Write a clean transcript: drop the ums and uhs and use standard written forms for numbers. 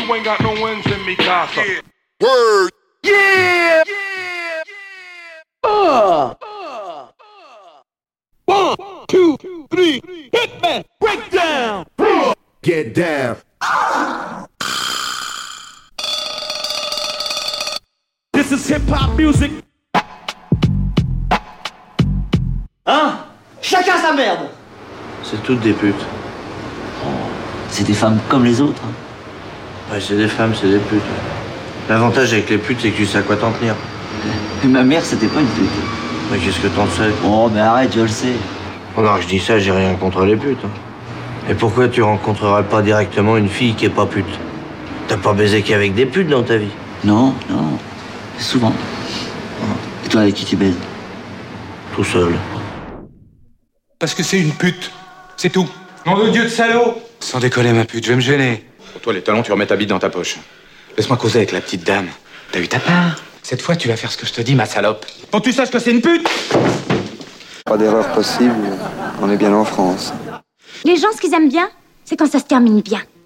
you ain't got no wins in me casa. Word. Yeah! 1, 2, 3, hit me, break down. Get down. This is hip hop music. Hein? Chacun sa merde. C'est toutes des putes. C'est des femmes comme les autres. Ouais, c'est des femmes, c'est des putes. L'avantage avec les putes, c'est que tu sais à quoi t'en tenir. Mais ma mère, c'était pas une pute. Mais qu'est-ce que t'en sais? Oh, mais arrête, je le sais. Oh non, je dis ça, j'ai rien contre les putes. Et pourquoi tu rencontrerais pas directement une fille qui est pas pute? T'as pas baisé qu'avec des putes dans ta vie? Non, souvent. Et toi, avec qui tu baises? Tout seul. Parce que c'est une pute. C'est tout. Nom de Dieu de salaud! Sans décoller, ma pute, je vais me gêner. Pour toi, les talons, tu remets ta bite dans ta poche. Laisse-moi causer avec la petite dame. T'as eu ta part. Cette fois, tu vas faire ce que je te dis, ma salope. Faut que tu saches que c'est une pute! Pas d'erreur possible, on est bien en France. Les gens, ce qu'ils aiment bien, c'est quand ça se termine bien.